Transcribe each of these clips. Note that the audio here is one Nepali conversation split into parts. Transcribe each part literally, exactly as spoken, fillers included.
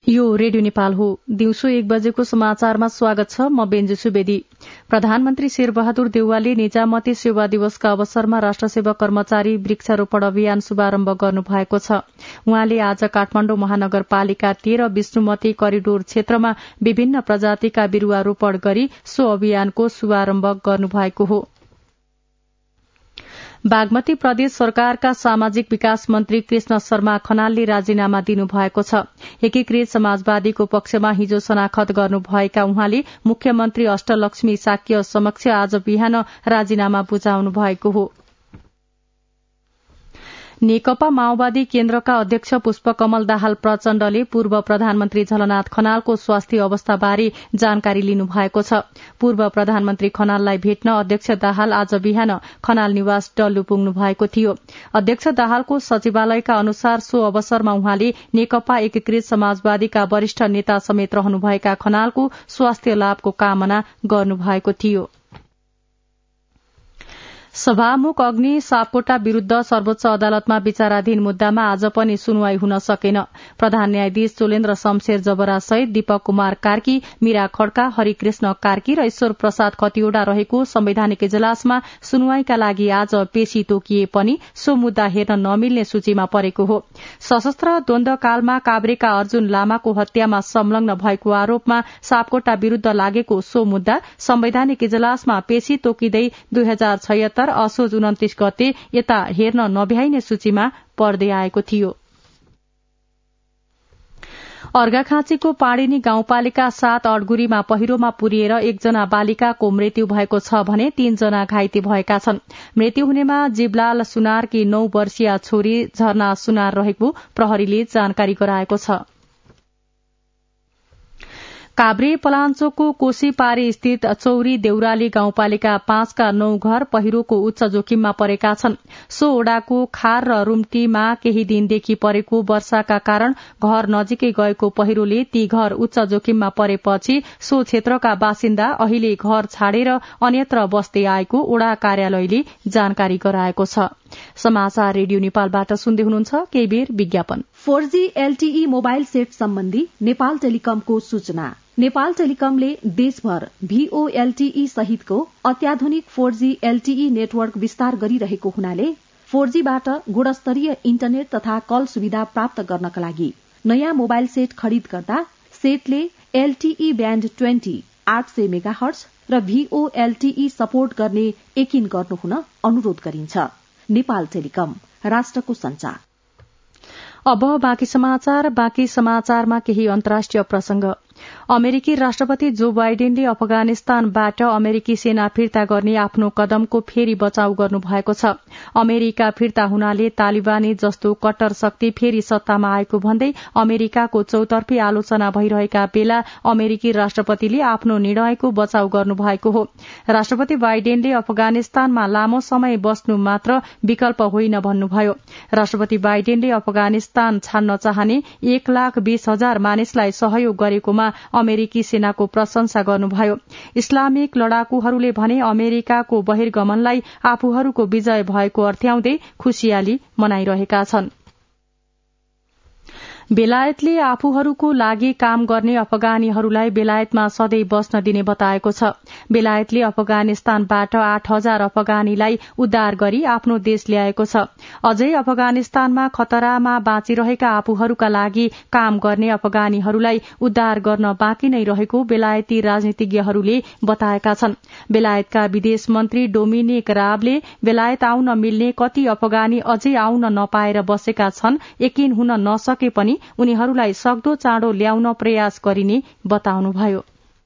यो रेडियो नेपाल हो। दिउँसो एक बजेको समाचारमा स्वागत छ। म बेन्जु सुवेदी। प्रधानमन्त्री शेरबहादुर देउवाले निजामती सेवा दिवसका अवसरमा राष्ट्रसेवा कर्मचारी वृक्षारोपण अभियान शुभारम्भ गर्नुभएको छ। उहाँले आज काठमाण्डु महानगरपालिका तेह्र विष्णुमती करिडोर क्षेत्रमा विभिन्न प्रजातिका बिरूवा रोपण गरी सो अभियानको शुभारम्भ गर्नुभएको हो। बागमती प्रदेश सरकारका सामाजिक विकास मन्त्री कृष्ण शर्मा खनालले राजीनामा दिनुभएको छ। एकीकृत समाजवादीको पक्षमा हिजो शनाखत गर्नुभएका उहाँले मुख्यमन्त्री अष्टलक्ष्मी साक्य समक्ष आज बिहान राजीनामा बुझाउनु भएको हो। नेकपा माओवादी केन्द्रका अध्यक्ष पुष्पकमल दाहाल प्रचण्डले पूर्व प्रधानमन्त्री झलनाथ खनालको स्वास्थ्य अवस्थाबारे जानकारी लिनुभएको छ। पूर्व प्रधानमन्त्री खनाललाई भेट्न अध्यक्ष दाहाल आज बिहान खनाल निवास डल्लु पुग्नु भएको थियो। अध्यक्ष दाहालको सचिवालयका अनुसार सो अवसरमा उहाँले नेकपा एकीकृत समाजवादीका वरिष्ठ नेता समेत रहनुभएका खनालको स्वास्थ्य लाभको कामना गर्नुभएको थियो। सभामुख अग्नि सापकोटा विरूद्ध सर्वोच्च अदालतमा विचाराधीन मुद्दामा आज पनि सुनवाई हुन सकेन। प्रधान न्यायाधीश चोलेन्द्र शमशेर जबरा सहित दीपक कुमार कार्की, मीरा खड्का, हरिकृष्ण कार्की र ईश्वर प्रसाद खतिवड़ा रहेको संवैधानिक इजलासमा सुनवाईका लागि आज पेशी तोकिए पनि सो मुद्दा हेर्न नमिल्ने सूचीमा परेको हो। सशस्त्र द्वन्द्वकालमा काभ्रेका अर्जुन लामाको हत्यामा संलग्न भएको आरोपमा सापकोटा विरूद्ध लागेको सो मुद्दा संवैधानिक इजलासमा पेशी तोकिँदै दुई हजार छयत्तर असोज उन्तिस गते यता हेर्न नभ्याइने सूचीमा पर्दै आएको थियो। अर्घाखाँचीको पाणिनी गाउँपालिका सात अडगुरीमा पहिरोमा पुरिएर एकजना बालिकाको मृत्यु भएको छ भने तीनजना घाइते भएका छन्। मृत्यु हुनेमा जीवलाल सुनारकी नौ वर्षीय छोरी झरना सुनार रहेको प्रहरीले जानकारी गराएको छ। काभ्रे पलाञ्चोकको कोशीपारी स्थित चौरी देउराली गाउँपालिका पाँचका नौ घर पहिरोको उच्च जोखिममा परेका छन्। सो ओडाको खार र रुम्टीमा केही दिनदेखि परेको वर्षाका कारण घर नजिकै गएको पहिरोले ती घर उच्च जोखिममा परेपछि सो क्षेत्रका बासिन्दा अहिले घर छाडेर अन्यत्र बस्दै आएको ओडा कार्यालयले जानकारी गराएको छ। समाचार रेडियो नेपालबाट सुन्दै हुनुहुन्छ। केही बेर विज्ञापन। Four G LTE mobile set सम्बन्धी नेपाल टेलिकमको सूचना। नेपाल टेलिकमले देशभर भीओएलटीई सहितको अत्याधुनिक फोर जी एलटीई नेटवर्क विस्तार गरिरहेको हुनाले फोर जी बाट गुणस्तरीय इन्टरनेट तथा कल सुविधा प्राप्त गर्नका लागि नयाँ मोबाइल सेट खरिद गर्दा सेटले एलटीई ब्याण्ड ट्वेन्टी आठ सय मेगाहर्ज र भीओएलटीई सपोर्ट गर्ने यकिन गर्नुहुन अनुरोध गरिन्छ। नेपाल टेलिकम, राष्ट्रको संचार। अब बाँकी समाचार। बाँकी समाचारमा केही अन्तर्राष्ट्रिय प्रसंग। अमेरिकी राष्ट्रपति जो बाइडेनले अफगानिस्तानबाट अमेरिकी सेना फिर्ता गर्ने आफ्नो कदमको फेरि बचाउ गर्नुभएको छ। अमेरिका फिर्ता हुनाले तालिबानी जस्तो कट्टर शक्ति फेरि सत्तामा आएको भन्दै अमेरिकाको चौतर्फी आलोचना भइरहेका बेला अमेरिकी राष्ट्रपतिले आफ्नो निर्णयको बचाउ गर्नुभएको हो। राष्ट्रपति बाइडेनले अफगानिस्तानमा लामो समय बस्नु मात्र विकल्प होइन भन्नुभयो। राष्ट्रपति बाइडेनले अफगानिस्तान छाड्न चाहने एक लाख बीस हजार मानिसलाई सहयोग गरेकोमा अमेरिकी सेनाको प्रशंसा गर्नुभयो। इस्लामिक लडाकुहरूले भने अमेरिकाको बहिर्गमनलाई आफूहरूको विजय भएको अर्थ्याउँदै खुशियाली मनाइरहेका छन्। बेलायतले आफूहरूको लागि काम गर्ने अफगानीहरूलाई बेलायतमा सधैँ बस्न दिने बताएको छ। बेलायतले अफगानिस्तानबाट आठ हजार अफगानीलाई उद्धार गरी आफ्नो देश ल्याएको छ। अझै अफगानिस्तानमा खतरामा बाँचिरहेका आफूहरूका लागि काम गर्ने अफगानीहरूलाई उद्धार गर्न बाँकी नै रहेको बेलायती राजनीतिज्ञहरूले बताएका छन्। बेलायतका विदेश मन्त्री डोमिनिक राबले बेलायत आउन मिल्ने कति अफगानी अझै आउन नपाएर बसेका छन् यकिन हुन नसके पनि उनीहरूलाई सक्दो चाँडो ल्याउन प्रयास गरिने बताउनुभयो।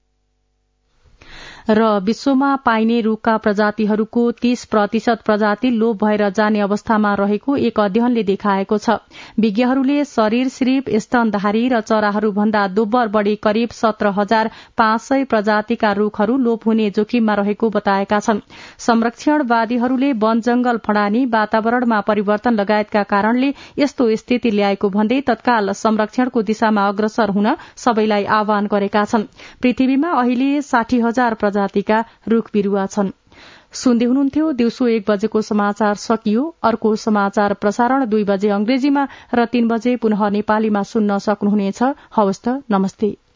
र विश्वमा पाइने रूखका प्रजातिहरूको तीस प्रतिशत प्रजाति लोप भएर जाने अवस्थामा रहेको एक अध्ययनले देखाएको छ। विज्ञहरूले शरीर सिरिप स्तनधारी र चराहरू भन्दा दोब्बर बढ़ी करिब सत्र हजार पाँच सय प्रजातिका रूखहरू लोप हुने जोखिममा रहेको बताएका छन्। संरक्षणवादीहरूले वन जंगल फडानी, वातावरणमा परिवर्तन लगायतका कारणले यस्तो स्थिति ल्याएको भन्दै तत्काल संरक्षणको दिशामा अग्रसर हुन सबैलाई आह्वान गरेका छन्। पृथ्वीमा अहिले साठी हजार प्रजातिका रूख बिरूवा छन्। सुन्दै हुनुहुन्थ्यो। दिउँसो एक बजेको समाचार सकियो। अर्को समाचार प्रसारण दुई बजे अंग्रेजीमा र तीन बजे पुनः नेपालीमा सुन्न सक्नुहुनेछ। हवस् त, नमस्ते।